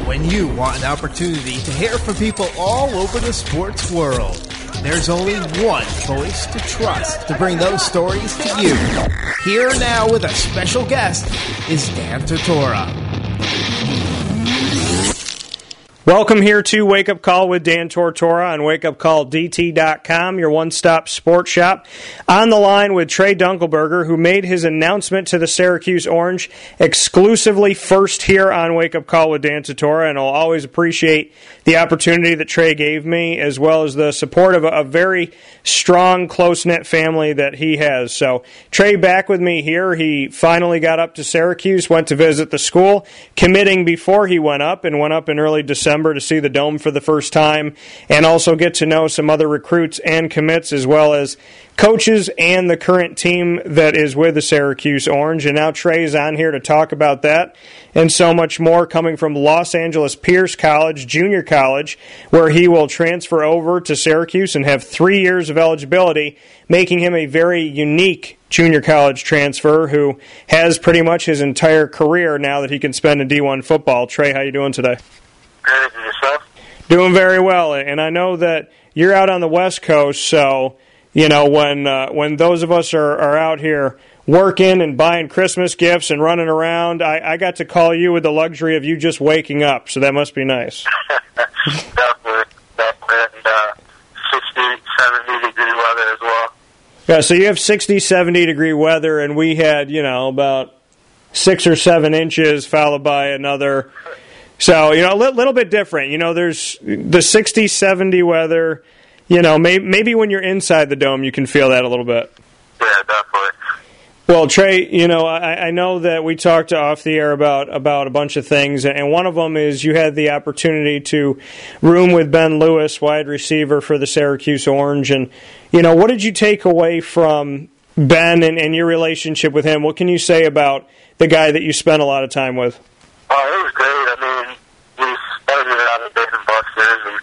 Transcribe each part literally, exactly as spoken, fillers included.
When you want an opportunity to hear from people all over the sports world, there's only one voice to trust to bring those stories to you. Here now with a special guest is Dan Tortora. Welcome here to Wake Up Call with Dan Tortora on wake up call d t dot com, your one-stop sports shop. On the line with Trey Dunkelberger, who made his announcement to the Syracuse Orange exclusively first here on Wake Up Call with Dan Tortora, and I'll always appreciate the opportunity that Trey gave me, as well as the support of a, a very strong, close-knit family that he has. So, Trey back with me here. He finally got up to Syracuse, went to visit the school, committing before he went up, and went up in early December to see the Dome for the first time, and also get to know some other recruits and commits, as well as coaches and the current team that is with the Syracuse Orange. And now Trey is on here to talk about that and so much more, coming from Los Angeles Pierce College, junior college, where he will transfer over to Syracuse and have three years of eligibility, making him a very unique junior college transfer who has pretty much his entire career now that he can spend in D one football. Trey, how you doing today? Good, and yourself? Doing very well, and I know that you're out on the West Coast, so you know when uh, when those of us are, are out here working and buying Christmas gifts and running around, I, I got to call you with the luxury of you just waking up, so that must be nice. Definitely, definitely, and uh, sixty, seventy degree weather as well. Yeah, so you have sixty, seventy degree weather, and we had, you know, about six or seven inches, followed by another. So, you know, a little bit different. You know, there's the sixty, seventy weather. You know, may, maybe when you're inside the Dome, you can feel that a little bit. Yeah, definitely. Well, Trey, you know, I, I know that we talked off the air about, about a bunch of things, and one of them is you had the opportunity to room with Ben Lewis, wide receiver for the Syracuse Orange. And, you know, what did you take away from Ben and, and your relationship with him? What can you say about the guy that you spent a lot of time with? Oh, it was great. I mean, we started out at different buses and,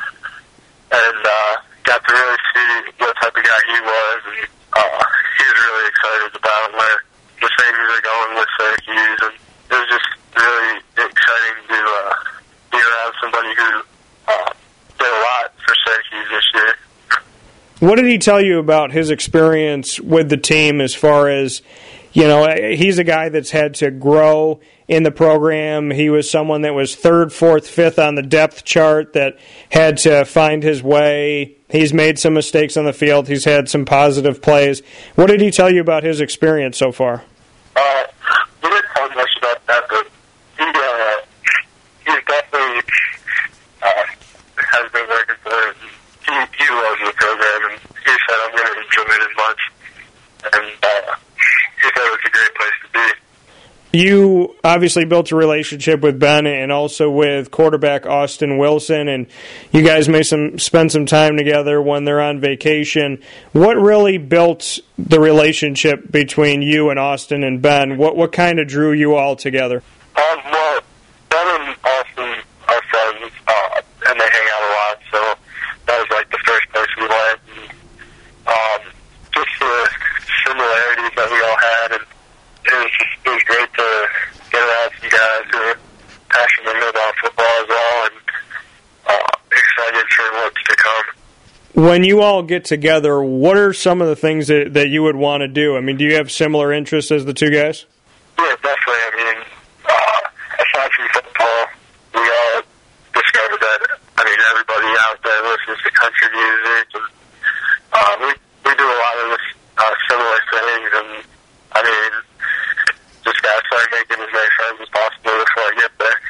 and uh, got to really see what type of guy he was. And uh, he was really excited about where the things are going with Syracuse. And it was just really exciting to uh, be around somebody who uh, did a lot for Syracuse this year. What did he tell you about his experience with the team as far as, you know, he's a guy that's had to grow in the program. He was someone that was third, fourth, fifth on the depth chart that had to find his way. He's made some mistakes on the field. He's had some positive plays. What did he tell you about his experience so far? Uh, we didn't talk much about that, but he, uh, he's definitely uh, has been working for it. He, he loves the program, and he said, I'm going to enjoy it as much. And uh, he said it was a great place to be. You obviously built a relationship with Ben and also with quarterback Austin Wilson, and you guys may some spend some time together when they're on vacation. What really built the relationship between you and Austin and Ben? What what kind of drew you all together? Um, well, Ben and Austin are friends, uh, and they hang out a lot, so that was like the first place we went. And, um, just the similarities that we all had, and it was just it was great to get around some guys who are passionate about football as well, and uh, excited for what's to come. When you all get together, what are some of the things that, that you would want to do? I mean, do you have similar interests as the two guys? Yeah, definitely. I mean, uh, aside from football, we all discovered that, I mean, everybody out there listens to country music, and uh, we, we do a lot of this, uh, similar things, and, I mean, just got to start making as many friends as possible before I get there.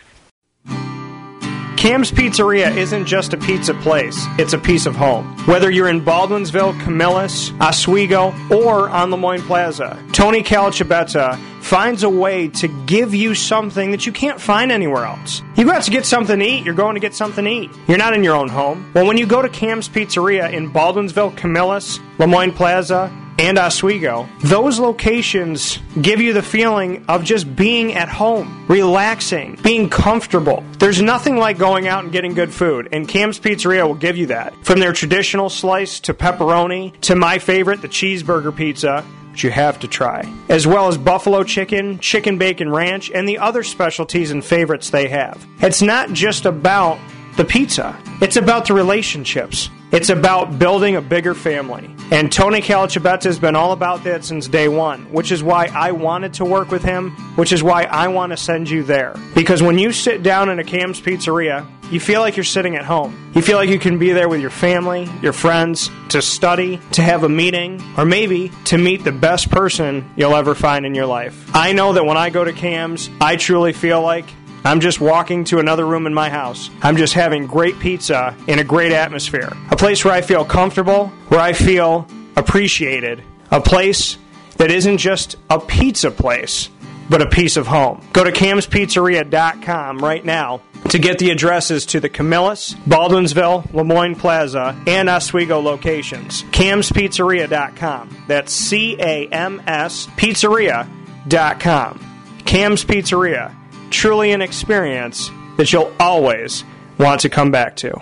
Cam's Pizzeria isn't just a pizza place, it's a piece of home. Whether you're in Baldwinsville, Camillus, Oswego, or on Lemoyne Plaza, Tony Calacibetta finds a way to give you something that you can't find anywhere else. You go out to get something to eat, you're going to get something to eat. You're not in your own home. Well, when you go to Cam's Pizzeria in Baldwinsville, Camillus, Lemoyne Plaza, and Oswego, those locations give you the feeling of just being at home, relaxing, being comfortable. There's nothing like going out and getting good food, and Cam's Pizzeria will give you that. From their traditional slice to pepperoni to my favorite, the cheeseburger pizza, but you have to try. As well as buffalo chicken, chicken bacon ranch, and the other specialties and favorites they have. It's not just about the pizza. It's about the relationships. It's about building a bigger family. And Tony Calacibetta has been all about that since day one, which is why I wanted to work with him, which is why I want to send you there. Because when you sit down in a Cam's Pizzeria, you feel like you're sitting at home. You feel like you can be there with your family, your friends, to study, to have a meeting, or maybe to meet the best person you'll ever find in your life. I know that when I go to Cam's, I truly feel like I'm just walking to another room in my house. I'm just having great pizza in a great atmosphere. A place where I feel comfortable, where I feel appreciated. A place that isn't just a pizza place, but a piece of home. Go to cams pizzeria dot com right now to get the addresses to the Camillus, Baldwinsville, Lemoyne Plaza, and Oswego locations. cams pizzeria dot com. That's C A M S Pizzeria dot com. Cam's Pizzeria. Truly an experience that you'll always want to come back to.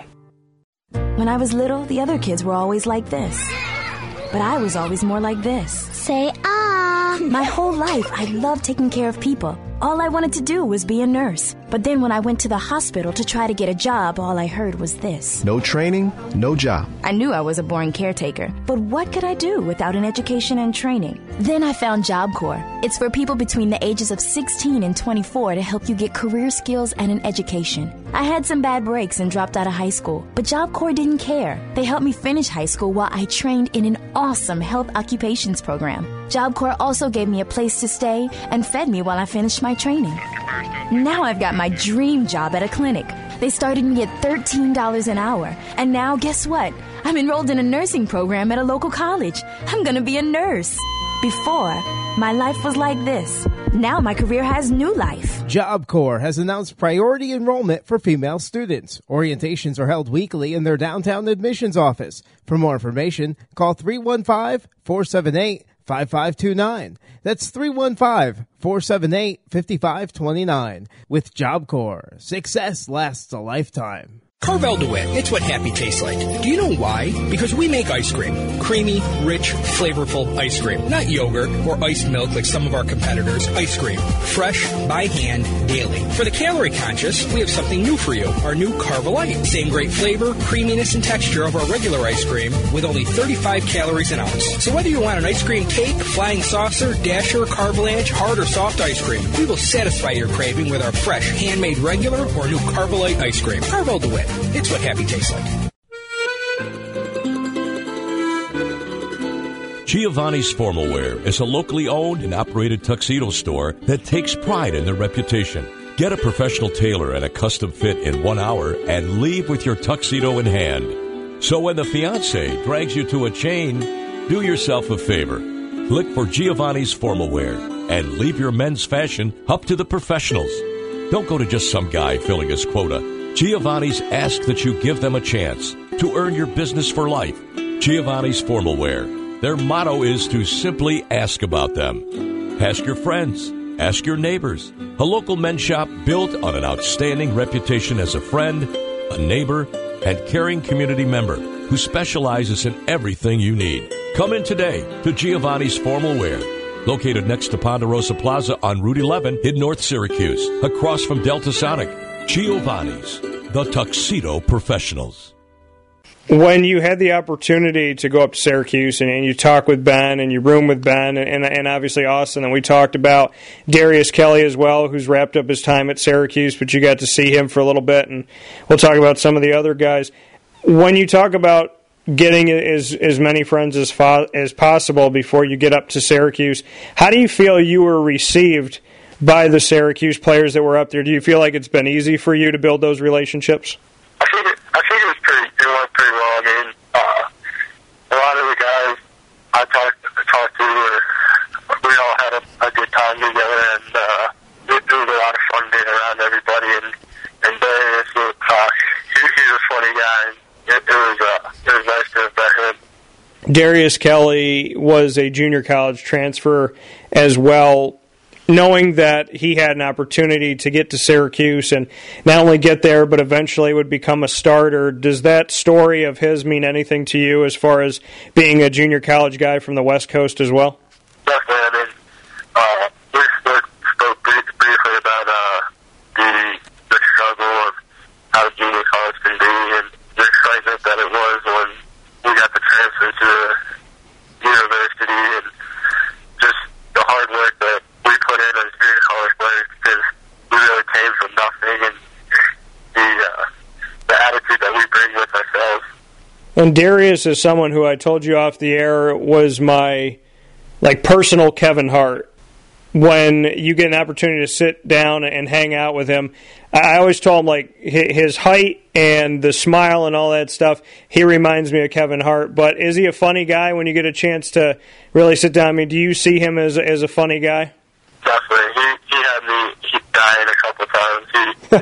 When I was little, the other kids were always like this. But I was always more like this. Say ah. My whole life, I loved taking care of people. All I wanted to do was be a nurse. But then when I went to the hospital to try to get a job, all I heard was this. No training, no job. I knew I was a boring caretaker. But what could I do without an education and training? Then I found Job Corps. It's for people between the ages of sixteen and twenty-four to help you get career skills and an education. I had some bad breaks and dropped out of high school, but Job Corps didn't care. They helped me finish high school while I trained in an awesome health occupations program. Job Corps also gave me a place to stay and fed me while I finished my training. Now I've got my dream job at a clinic. They started me at thirteen dollars an hour. And now, guess what? I'm enrolled in a nursing program at a local college. I'm going to be a nurse. Before, my life was like this. Now my career has new life. Job Corps has announced priority enrollment for female students. Orientations are held weekly in their downtown admissions office. For more information, call three one five, four seven eight, five five two nine. That's three one five, four seven eight, five five two nine. With Job Corps, success lasts a lifetime. Carvel DeWitt, it's what happy tastes like. Do you know why? Because we make ice cream. Creamy, rich, flavorful ice cream. Not yogurt or iced milk like some of our competitors. Ice cream. Fresh, by hand, daily. For the calorie conscious, we have something new for you. Our new Carvelite. Same great flavor, creaminess, and texture of our regular ice cream with only thirty-five calories an ounce. So whether you want an ice cream cake, flying saucer, dasher, Carvelange, hard or soft ice cream, we will satisfy your craving with our fresh, handmade regular or new Carvelite ice cream. Carvel DeWitt. It's what happy tastes like. Giovanni's Formal Wear is a locally owned and operated tuxedo store that takes pride in their reputation. Get a professional tailor and a custom fit in one hour and leave with your tuxedo in hand. So when the fiancé drags you to a chain, do yourself a favor. Look for Giovanni's Formal Wear and leave your men's fashion up to the professionals. Don't go to just some guy filling his quota. Giovanni's ask that you give them a chance to earn your business for life. Giovanni's Formal Wear. Their motto is to simply ask about them. Ask your friends. Ask your neighbors. A local men's shop built on an outstanding reputation as a friend, a neighbor, and caring community member who specializes in everything you need. Come in today to Giovanni's Formal Wear. Located next to Ponderosa Plaza on Route eleven in North Syracuse, across from Delta Sonic. Giovanni's, the Tuxedo Professionals. When you had the opportunity to go up to Syracuse and, and you talk with Ben and you room with Ben and, and, and obviously Austin, and we talked about Darius Kelly as well, who's wrapped up his time at Syracuse, but you got to see him for a little bit, and we'll talk about some of the other guys. When you talk about getting as as many friends as fo- as possible before you get up to Syracuse, how do you feel you were received by the Syracuse players that were up there? Do you feel like it's been easy for you to build those relationships? I think it, I think it was pretty. It went pretty well. I mean, uh, a lot of the guys I talked talked to, were, we all had a, a good time together, and uh, it, it was a lot of fun being around everybody. And and Darius, uh, he, he's a funny guy. It, it was uh, it was nice to have met him. Darius Kelly was a junior college transfer as well. Knowing that he had an opportunity to get to Syracuse and not only get there, but eventually would become a starter, does that story of his mean anything to you as far as being a junior college guy from the West Coast as well? definitely. I mean, uh, we spoke, spoke brief, briefly about uh, the the struggle of how junior college can be, and the excitement that it was when we got the transfer to the university, and just the hard work that we put in as junior college players, because we really came from nothing, and the uh, the attitude that we bring with ourselves. And Darius is someone who I told you off the air was my like personal Kevin Hart. When you get an opportunity to sit down and hang out with him, I always told him like his height and the smile and all that stuff, he reminds me of Kevin Hart. But is he a funny guy when you get a chance to really sit down? I mean, do you see him as as a funny guy? Definitely. He he had me he dying a couple times. He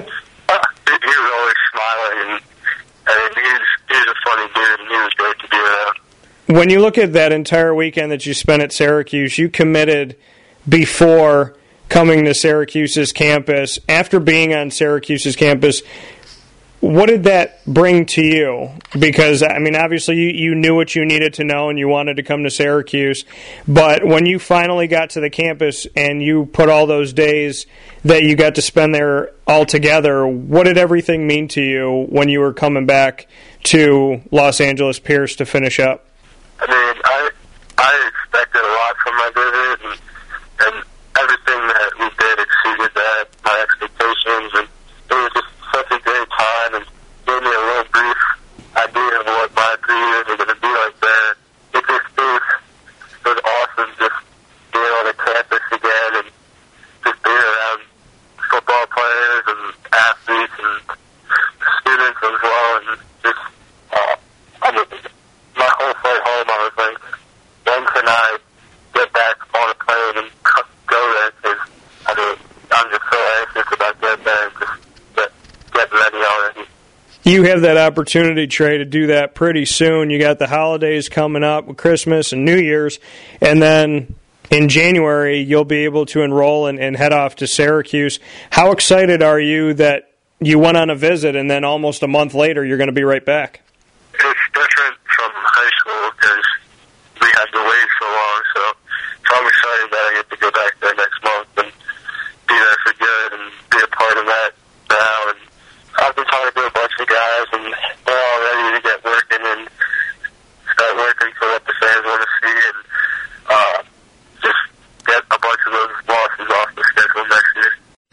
he was always smiling, and I mean, he's he's a funny dude, and he was great to be around. When you look at that entire weekend that you spent at Syracuse, you committed before coming to Syracuse's campus. After being on Syracuse's campus, what did that bring to you? Because, I mean, obviously you, you knew what you needed to know and you wanted to come to Syracuse, but when you finally got to the campus and you put all those days that you got to spend there all together, what did everything mean to you when you were coming back to Los Angeles Pierce to finish up? I mean, I I expected a lot from my visit, and, and everything that we did exceeded that, my expectations, and it was just such a great time, and gave me a little brief idea of what my three years are going to be like there. It just was, it was awesome just being on the campus again, and just being around football players and athletes and students as well, and just, uh, I mean, my whole flight home, I was like, when can I get back on a plane and go there? Because, I mean, I'm just so anxious about getting there and just get, get ready already. You have that opportunity, Trey, to do that pretty soon. You got the holidays coming up with Christmas and New Year's, and then in January you'll be able to enroll and, and head off to Syracuse. How excited are you that you went on a visit and then almost a month later you're going to be right back? It's different from high school because we had to wait so long, so, so I'm excited that I get to go back there next month and be there for good and be a part of that now. And I've been talking to a bunch of guys, and they're all ready to get working and start working for what the fans want to see, and uh, just get a bunch of those losses off the schedule next year.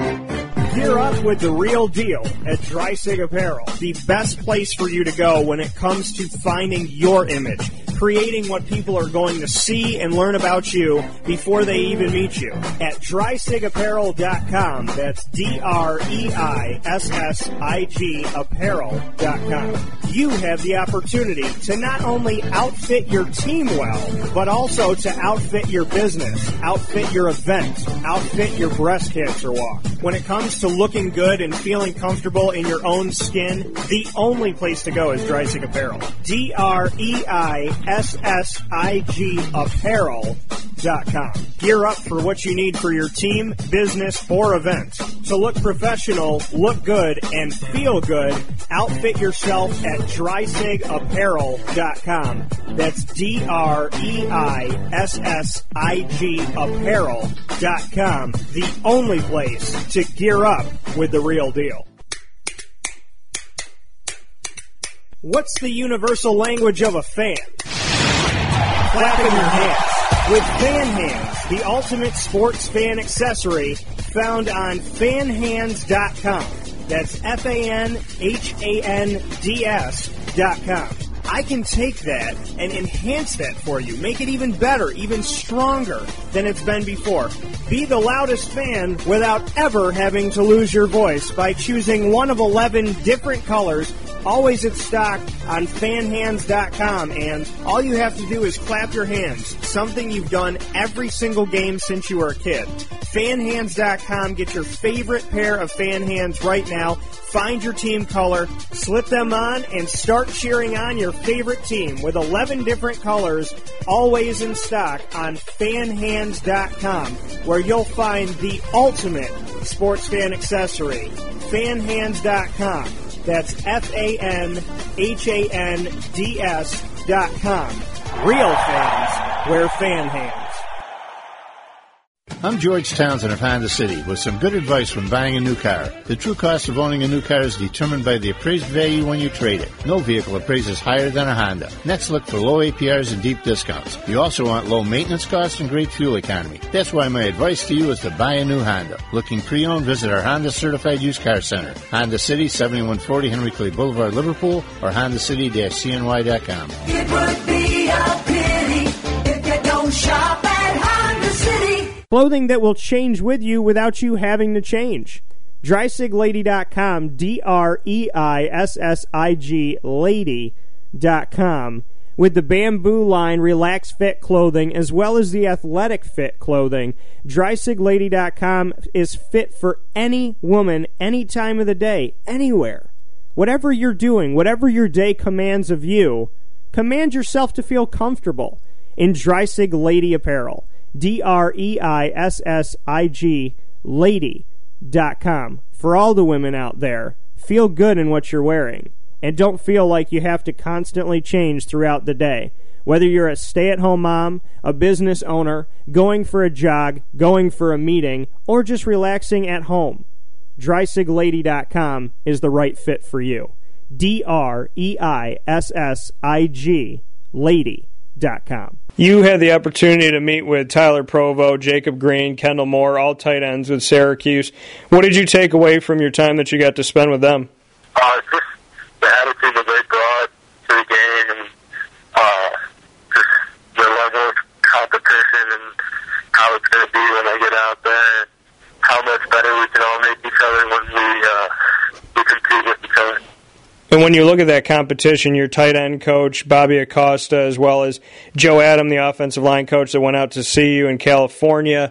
Gear up with the real deal at Dreisig Apparel, the best place for you to go when it comes to finding your image, creating what people are going to see and learn about you before they even meet you. At dreisig apparel dot com, that's D R E I S S I G apparel dot com. You have the opportunity to not only outfit your team well, but also to outfit your business, outfit your event, outfit your breast cancer walk. When it comes to looking good and feeling comfortable in your own skin, the only place to go is Dreisig Apparel. D R E I S S I G apparel dot com. Gear up for what you need for your team, business, or event. To look professional, look good, and feel good, outfit yourself at dreisig apparel dot com. That's D R E I S S I G apparel dot com. The only place to gear up with the real deal. What's the universal language of a fan? Clapping your hands. With Fan Hands, the ultimate sports fan accessory found on fan hands dot com. That's F A N H A N D S dot com. I can take that and enhance that for you, make it even better, even stronger than it's been before. Be the loudest fan without ever having to lose your voice by choosing one of eleven different colors, always in stock on fan hands dot com, and all you have to do is clap your hands, something you've done every single game since you were a kid. fan hands dot com, get your favorite pair of fan hands right now. Find your team color, slip them on, and start cheering on your favorite team with eleven different colors, always in stock on fan hands dot com, where you'll find the ultimate sports fan accessory. fan hands dot com. That's F A N H A N D S dot com. Real fans wear fan hands. I'm George Townsend of Honda City with some good advice when buying a new car. The true cost of owning a new car is determined by the appraised value when you trade it. No vehicle appraises higher than a Honda. Next, look for low A P Rs and deep discounts. You also want low maintenance costs and great fuel economy. That's why my advice to you is to buy a new Honda. Looking pre-owned, visit our Honda Certified Used Car Center. Honda City, seventy-one forty Henry Clay Boulevard, Liverpool, or honda city dash c n y dot com. It would be a pity if you don't shop at Honda City. Clothing that will change with you without you having to change. dry sig lady dot com, D R E I S S I G, lady dot com. With the Bamboo line Relax Fit clothing as well as the Athletic Fit clothing, dry sig lady dot com is fit for any woman, any time of the day, anywhere. Whatever you're doing, whatever your day commands of you, command yourself to feel comfortable in Dreisig Lady apparel. D R E I S S I G, lady dot com. For all the women out there, feel good in what you're wearing. And don't feel like you have to constantly change throughout the day. Whether you're a stay-at-home mom, a business owner, going for a jog, going for a meeting, or just relaxing at home, dry sig lady dot com is the right fit for you. D R E I S S I G, lady dot com. You had the opportunity to meet with Tyler Provo, Jacob Green, Kendall Moore, all tight ends with Syracuse. What did you take away from your time that you got to spend with them? Uh, just the attitude that they brought to the game, and uh, just the level of competition and how it's going to be when I get out there, and how much better we can all make each other when we, uh, we compete with each other. And when you look at that competition, your tight end coach, Bobby Acosta, as well as Joe Adam, the offensive line coach that went out to see you in California,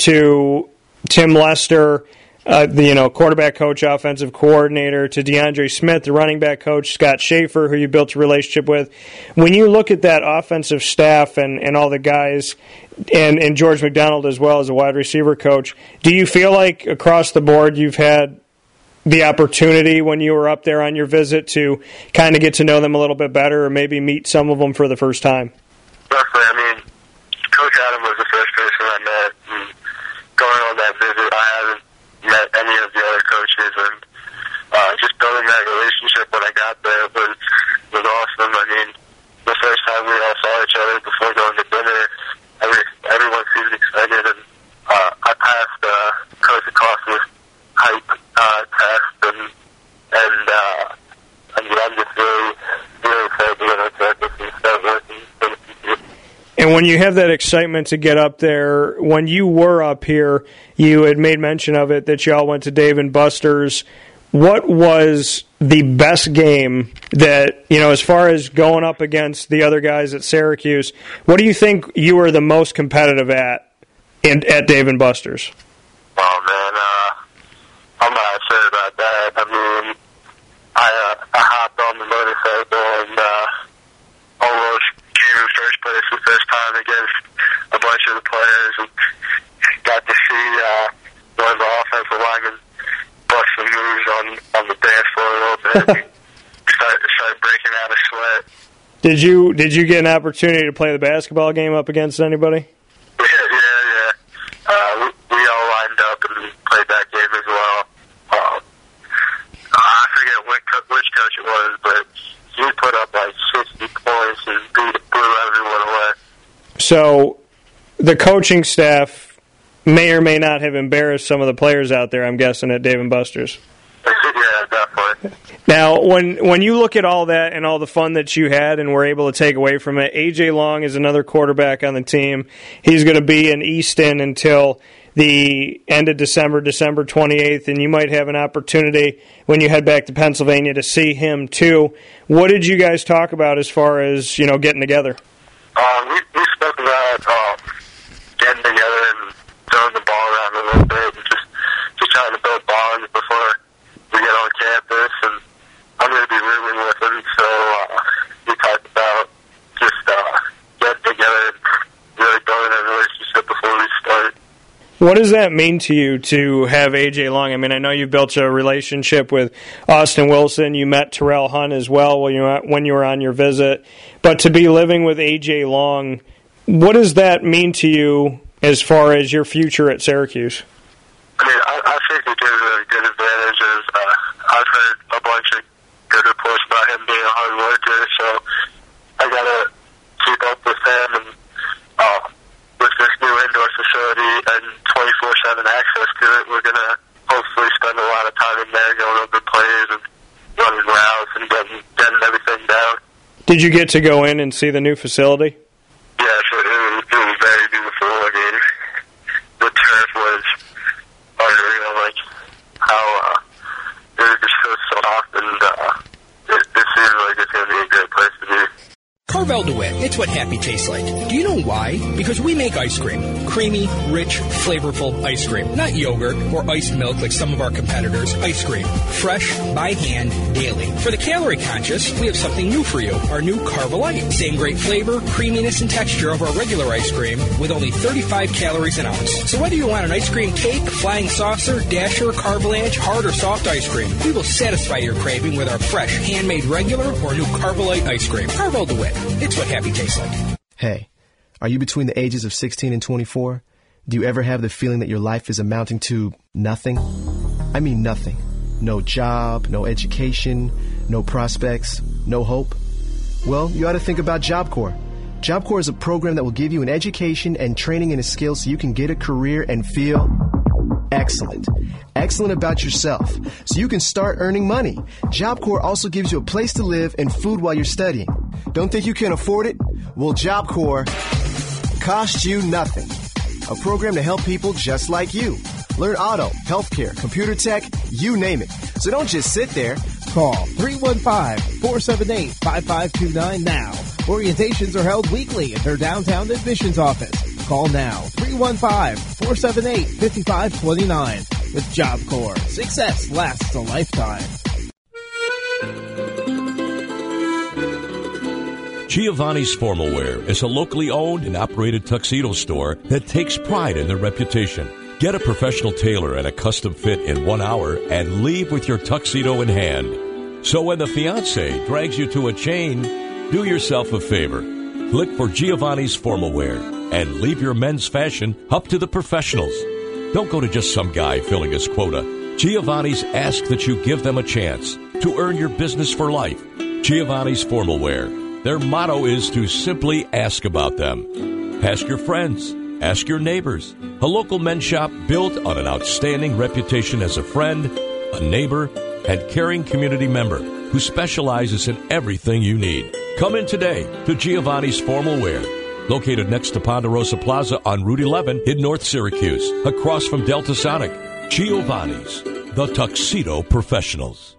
to Tim Lester, uh, the you know quarterback coach, offensive coordinator, to DeAndre Smith, the running back coach, Scott Schaefer, who you built a relationship with. When you look at that offensive staff and, and all the guys, and, and George McDonald as well as a wide receiver coach, do you feel like across the board you've had the opportunity when you were up there on your visit to kind of get to know them a little bit better or maybe meet some of them for the first time? Definitely. I mean, Coach Adam was the first person I met. And going on that visit, I haven't met any of the other coaches, and uh, just building that relationship when I got there was, was awesome. I mean, the first time we all saw each other before going to dinner, every, everyone seemed excited, and uh, I passed uh, Coach Acosta's hype uh, test, and and uh, I mean, I'm just really, really excited to get on campus and start working for the future. And when you have that excitement to get up there, when you were up here, you had made mention of it that you all went to Dave and Buster's. What was the best game that, you know, as far as going up against the other guys at Syracuse, what do you think you were the most competitive at in, at Dave and Buster's? Oh, man, uh, I'm not sure about that. I mean, I, uh, I hopped on the motorcycle and uh, almost came in first place the first time against a bunch of the players, and got to see uh, one of the offensive linemen bust some moves on, on the dance floor a little bit. and start, started breaking out of sweat. Did you did you get an opportunity to play the basketball game up against anybody? Yeah, yeah, yeah. Uh, we, we all lined up and played that game as well. Um, I forget which, co- which coach it was, but he put up like sixty points and beat, blew everyone away. So the coaching staff may or may not have embarrassed some of the players out there, I'm guessing, at Dave and Buster's. Yeah, definitely. Now, when when you look at all that and all the fun that you had and were able to take away from it, A J Long is another quarterback on the team. He's going to be in Easton until the end of December, December twenty-eighth, and you might have an opportunity when you head back to Pennsylvania to see him too. What did you guys talk about as far as, you know, getting together? Uh, we, we spoke about uh, getting together and throwing the ball around a little bit and just, just trying to build bonds before we get on campus, and I'm going to be rooming with him, so uh, we talked about just uh, getting together and really building a relationship before we start. What does that mean to you to have A J Long? I mean, I know you've built a relationship with Austin Wilson. You met Terrell Hunt as well when you were, when you were on your visit. But to be living with A J Long, what does that mean to you as far as your future at Syracuse? I mean, I, I think it gives a good advantage. Is, uh, I've heard a bunch of good reports about him being a hard worker, so I got to keep up with him. And uh, with this new indoor facility and twenty-four seven access to it, we're going to hopefully spend a lot of time in there going over plays and running routes and getting, getting everything down. Did you get to go in and see the new facility? Yes, it was, it was very beautiful. I mean, the turf was unreal, like how uh, it was just so soft, and uh, it, it seems like it's going to be a great place to be. Carvel DeWitt, it's what happy tastes like. Do you know why? Because we make ice cream. Creamy, rich, flavorful ice cream. Not yogurt or iced milk like some of our competitors. Ice cream. Fresh, by hand, daily. For the calorie conscious, we have something new for you. Our new Carvelite. Same great flavor, creaminess, and texture of our regular ice cream with only thirty-five calories an ounce. So whether you want an ice cream cake, flying saucer, dasher, carvalanche, hard or soft ice cream, we will satisfy your craving with our fresh, handmade regular or new Carvelite ice cream. Carvel DeWitt. It's what happy tastes like. Hey, are you between the ages of sixteen and twenty-four? Do you ever have the feeling that your life is amounting to nothing? I mean nothing. No job, no education, no prospects, no hope? Well, you ought to think about Job Corps. Job Corps is a program that will give you an education and training and a skill so you can get a career and feel excellent. Excellent about yourself, so you can start earning money. Job Corps also gives you a place to live and food while you're studying. Don't think you can afford it? Well, Job Corps costs you nothing. A program to help people just like you. Learn auto, healthcare, computer tech, you name it. So don't just sit there. Call three one five, four seven eight, five five two nine now. Orientations are held weekly at their downtown admissions office. Call now, three one five, four seven eight, five five two nine. With Job Corps, success lasts a lifetime. Giovanni's Formalwear is a locally owned and operated tuxedo store that takes pride in their reputation. Get a professional tailor and a custom fit in one hour and leave with your tuxedo in hand. So when the fiancé drags you to a chain, do yourself a favor. Look for Giovanni's Formalwear and leave your men's fashion up to the professionals. Don't go to just some guy filling his quota. Giovanni's asks that you give them a chance to earn your business for life. Giovanni's Formalwear. Their motto is to simply ask about them. Ask your friends. Ask your neighbors. A local men's shop built on an outstanding reputation as a friend, a neighbor, and caring community member who specializes in everything you need. Come in today to Giovanni's Formalwear, located next to Ponderosa Plaza on Route eleven in North Syracuse, across from Delta Sonic. Giovanni's, the Tuxedo Professionals.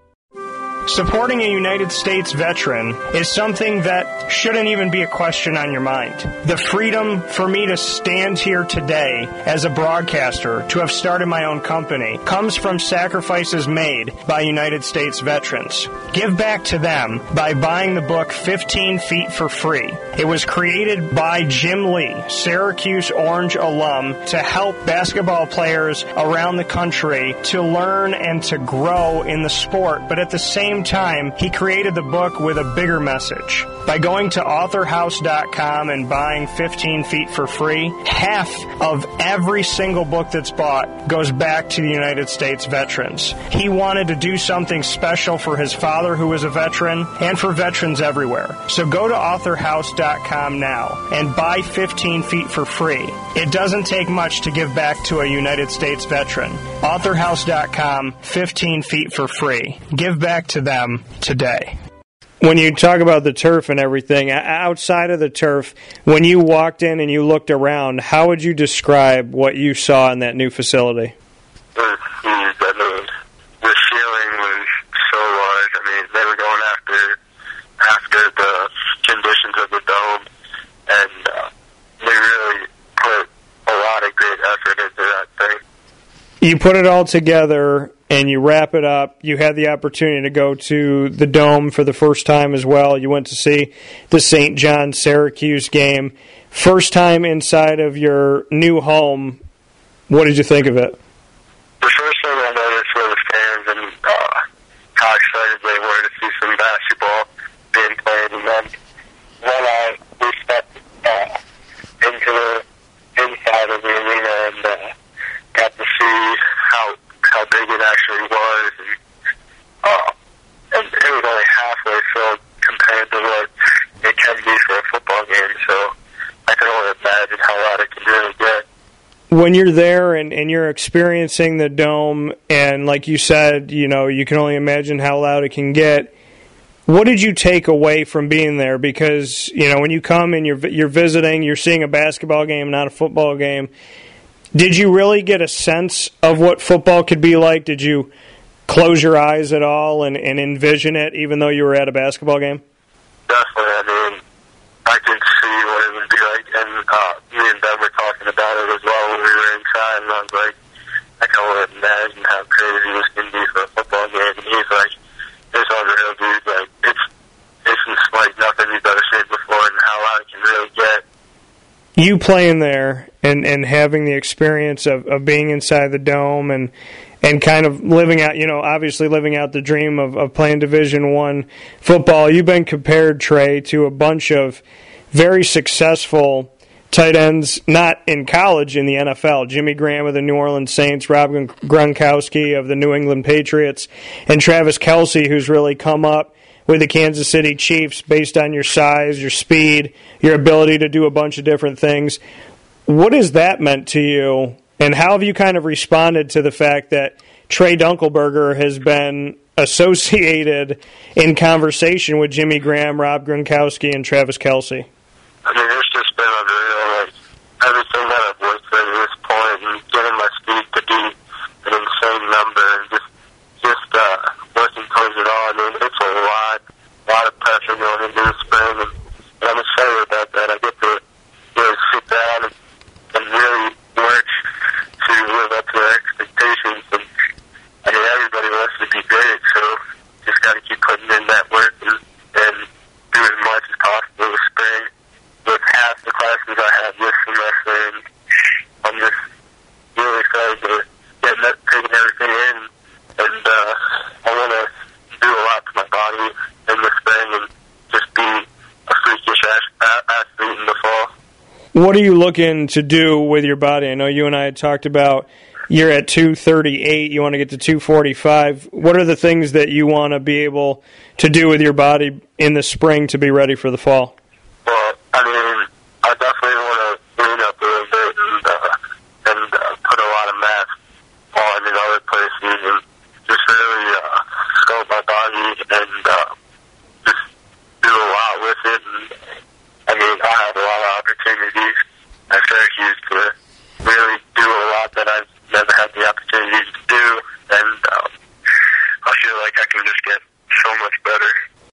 Supporting a United States veteran is something that shouldn't even be a question on your mind. The freedom for me to stand here today as a broadcaster, to have started my own company, comes from sacrifices made by United States veterans. Give back to them by buying the book fifteen feet for free. It was created by Jim Lee, Syracuse Orange alum, to help basketball players around the country to learn and to grow in the sport, but at the same time, he created the book with a bigger message. By going to author house dot com and buying fifteen feet for free, half of every single book that's bought goes back to the United States veterans. He wanted to do something special for his father, who was a veteran, and for veterans everywhere. So go to author house dot com now and buy fifteen feet for free. It doesn't take much to give back to a United States veteran. author house dot com, fifteen feet for free. Give back to them today. When you talk about the turf and everything, outside of the turf, when you walked in and you looked around, how would you describe what you saw in that new facility? It was huge. I mean, the ceiling was so large. I mean, they were going after after the conditions of the dome, and uh, they really put a lot of great effort into that thing. You put it all together and you wrap it up. You had the opportunity to go to the Dome for the first time as well. You went to see the Saint John Syracuse game. First time inside of your new home. What did you think of it? The first thing I noticed were the fans and uh, how excited they were to see some basketball being played. And then when I we stepped uh, into the inside when you're there and, and you're experiencing the Dome, and like you said, you know, you can only imagine how loud it can get. What did you take away from being there? Because, you know, when you come and you're you're visiting, you're seeing a basketball game, not a football game. Did you really get a sense of what football could be like? Did you close your eyes at all and, and envision it, even though you were at a basketball game? Definitely. I mean, I could see what it would be like, and uh, me and Ben were talking about it as well when we were inside, and I was like, I can only imagine how crazy this can be for a football game. And he's like, it's unreal, dude. Like, it's, it's just like nothing you've ever seen before, and how loud it can really get. You playing there and, and having the experience of, of being inside the Dome and and kind of living out, you know, obviously living out the dream of, of playing Division One football, you've been compared, Trey, to a bunch of very successful tight ends, not in college, in the N F L. Jimmy Graham of the New Orleans Saints, Rob Gronkowski of the New England Patriots, and Travis Kelce, who's really come up with the Kansas City Chiefs based on your size, your speed, your ability to do a bunch of different things. What has that meant to you, and how have you kind of responded to the fact that Trey Dunkelberger has been associated in conversation with Jimmy Graham, Rob Gronkowski, and Travis Kelce? I mean, it's just been unreal. Like, everything that I've worked for at this point, and getting my speed to be an insane number, and just just uh, working towards it all. I mean, it's a lot, lot of pressure going into the spring, and, and I'm excited about that. I get to really sit down and, and really work to live up to their expectations. And I mean, everybody wants to be great, so just got to keep putting in that work and, and do as much as possible this spring. With half the classes I have this semester, and I'm just really excited to get that, taking everything in, and uh, I want to do a lot to my body in the spring and just be a freakish athlete in the fall. What are you looking to do with your body? I know you and I had talked about you're at two thirty-eight, you want to get to two forty-five. What are the things that you want to be able to do with your body in the spring to be ready for the fall? Well, I mean, I definitely want to lean up a little bit and, uh, and uh, put a lot of mass on in other places and just really uh, sculpt my body and uh, just do a lot with it. And, I mean, I have a lot of opportunities at Syracuse to really do a lot that I've never had the opportunity to do, and um, I feel like I can just get so much better.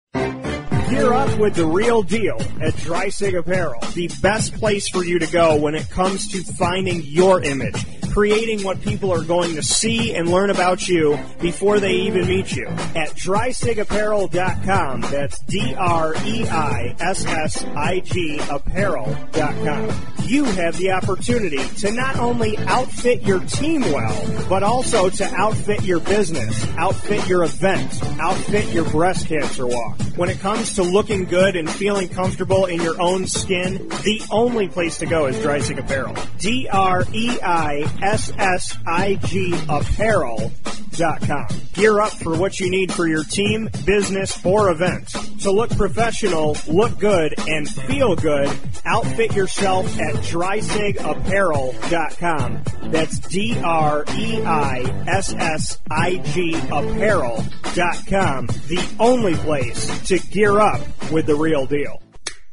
Gear up with the real deal at Dreisig Apparel, the best place for you to go when it comes to finding your image, creating what people are going to see and learn about you before they even meet you. At Dreisig Apparel dot com, that's D R E I S S I G apparel dot com. You have the opportunity to not only outfit your team well, but also to outfit your business, outfit your event, outfit your breast cancer walk. When it comes to looking good and feeling comfortable in your own skin, the only place to go is Dreisig Apparel. D R E I S S I G apparel dot com. Gear up for what you need for your team, business, or event. To look professional, look good, and feel good, outfit yourself at Dreisig apparel dot com. That's D R E I S S I G apparel dot com. The only place to gear up with the real deal.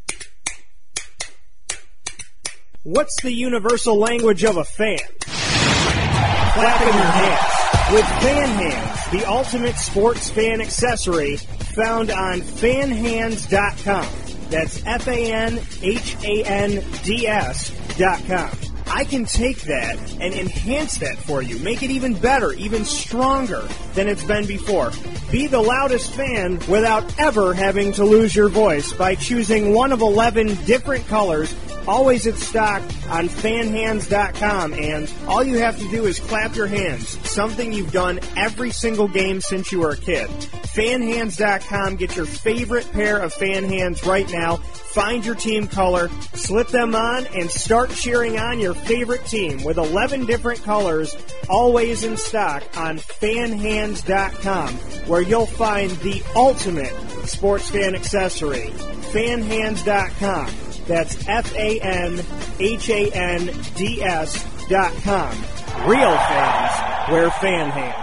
What's the universal language of a fan? Clapping your hands. With Fan Hands, the ultimate sports fan accessory, found on fan hands dot com. That's F A N H A N D S dot com. I can take that and enhance that for you, make it even better, even stronger than it's been before. Be the loudest fan without ever having to lose your voice by choosing one of eleven different colors, always in stock on fan hands dot com, and all you have to do is clap your hands, something you've done every single game since you were a kid. fan hands dot com, get your favorite pair of fan hands right now, find your team color, slip them on, and start cheering on your favorite team with eleven different colors, always in stock on fan hands dot com, where you'll find the ultimate sports fan accessory. fan hands dot com. That's F A N H A N D S dot com. Real fans wear fan hands.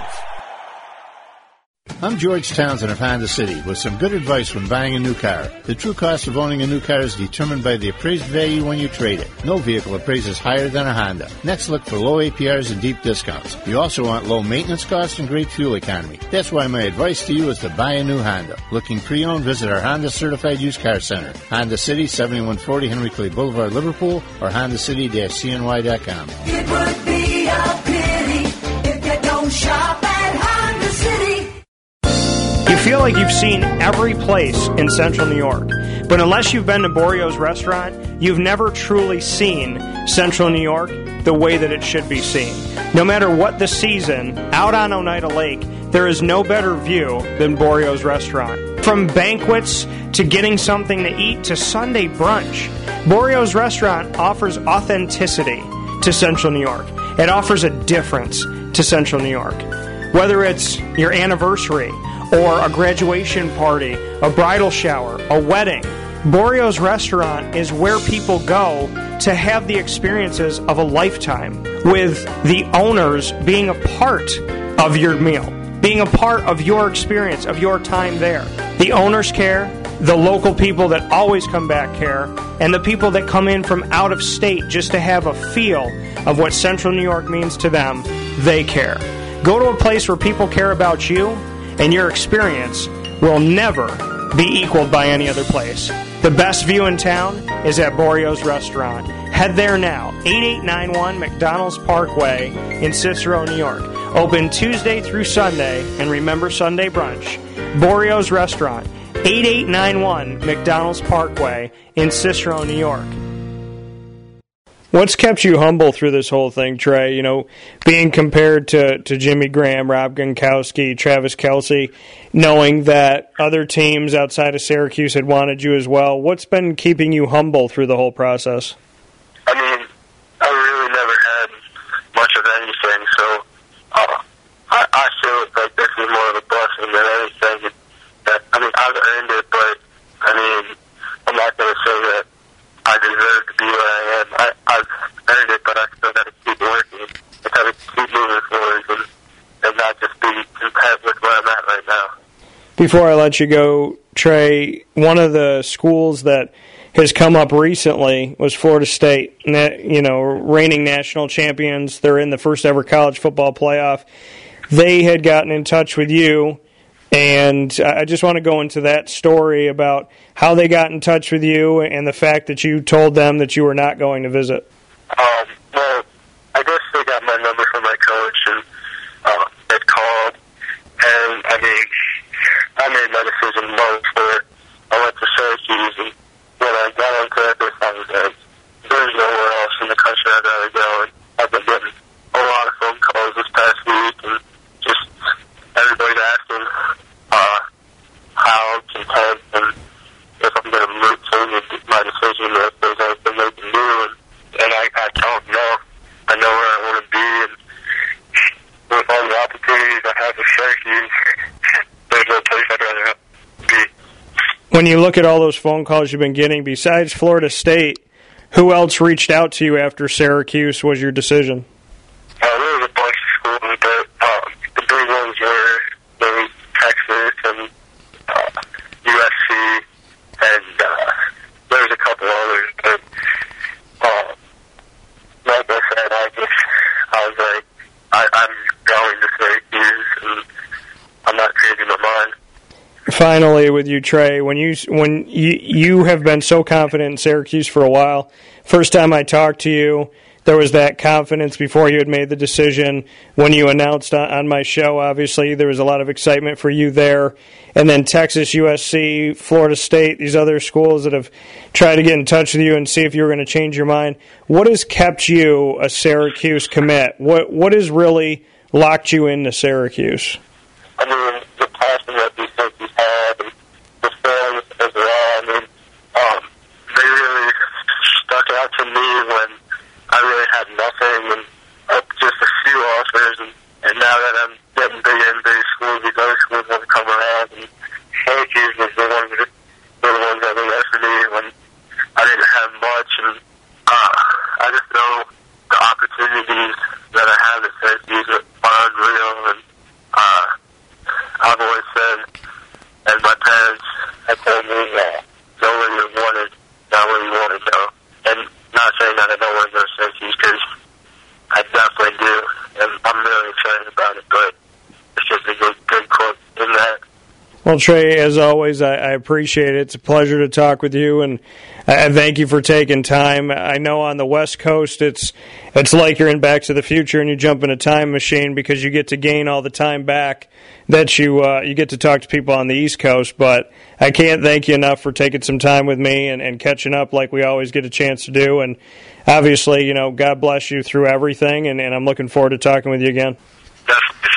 I'm George Townsend of Honda City with some good advice when buying a new car. The true cost of owning a new car is determined by the appraised value when you trade it. No vehicle appraises higher than a Honda. Next, look for low A P Rs and deep discounts. You also want low maintenance costs and great fuel economy. That's why my advice to you is to buy a new Honda. Looking pre-owned, visit our Honda Certified Used Car Center. Honda City, seventy-one forty Henry Clay Boulevard, Liverpool, or honda city dash c n y dot com. It would be a pity if you don't shop at Honda City. You feel like you've seen every place in Central New York, but unless you've been to Borio's restaurant, you've never truly seen Central New York the way that it should be seen. No matter what the season, out on Oneida Lake, there is no better view than Borio's restaurant. From banquets to getting something to eat to Sunday brunch, Borio's restaurant offers authenticity to Central New York. It offers a difference to Central New York. Whether it's your anniversary, or a graduation party, a bridal shower, a wedding, Borio's restaurant is where people go to have the experiences of a lifetime, with the owners being a part of your meal, being a part of your experience, of your time there. The owners care, the local people that always come back care, and the people that come in from out of state just to have a feel of what Central New York means to them, they care. Go to a place where people care about you, and your experience will never be equaled by any other place. The best view in town is at Borio's Restaurant. Head there now, eighty-eight ninety-one McDonald's Parkway in Cicero, New York. Open Tuesday through Sunday, and remember Sunday brunch. Borio's Restaurant, eighty-eight ninety-one McDonald's Parkway in Cicero, New York. What's kept you humble through this whole thing, Trey? You know, being compared to, to Jimmy Graham, Rob Gronkowski, Travis Kelce, knowing that other teams outside of Syracuse had wanted you as well. What's been keeping you humble through the whole process? I mean, I really never had much of anything, so uh, I, I feel like this is more of a blessing than anything. That, I mean, I've earned it, but, I mean, I'm not going to say that I deserve to be where I am. I, I've earned it, but I still got to keep working. I got to keep moving forward and, and not just be content with where I'm at right now. Before I let you go, Trey, one of the schools that has come up recently was Florida State. You know, reigning national champions. They're in the first ever college football playoff. They had gotten in touch with you, and I just want to go into that story about how they got in touch with you and the fact that you told them that you were not going to visit. Um, well, I guess they got my number from my coach, and uh, they called, and I mean, I made my decision months where I went to Syracuse, and when I got on campus, I was like, there's nowhere else in the country I'd rather go, and I've been getting a lot of phone calls this past week, and just everybody's asking uh, how content and if I'm going to move change my decision, or if there's anything they can do, and, and I, I don't know. I know where I want to be, and with all the opportunities I have with Syracuse, there's no place I'd rather be. When you look at all those phone calls you've been getting, besides Florida State, who else reached out to you after Syracuse was your decision? Uh, there was a bunch of schools, but uh, the big ones were there was Texas and uh, U S C, and uh, there was a couple others. But uh, like I said, I just I was like, I, I'm going to Syracuse, and I'm not changing my mind. Finally, with you, Trey, when you when you you have been so confident in Syracuse for a while. First time I talked to you, there was that confidence before you had made the decision. When you announced on, on my show, obviously, there was a lot of excitement for you there. And then Texas, U S C, Florida State, these other schools that have tried to get in touch with you and see if you were going to change your mind. What has kept you a Syracuse commit? What What has really locked you into Syracuse? I mean, the passion that these coaches have, and the fans as well. I mean, um, they really stuck out to me when I really had nothing, and uh, just a few offers. And, and now that I'm getting bigger and bigger schools, these other schools want to come around. And Syracuse was the ones that were the ones that were there for me when I didn't have much. And uh, I just know the opportunity Well, Trey, as always, I, I appreciate it. It's a pleasure to talk with you, and I, I thank you for taking time. I know on the West Coast it's it's like you're in Back to the Future and you jump in a time machine because you get to gain all the time back that you uh, you get to talk to people on the East Coast. But I can't thank you enough for taking some time with me and, and catching up like we always get a chance to do. And obviously, you know, God bless you through everything, and, and I'm looking forward to talking with you again. Definitely.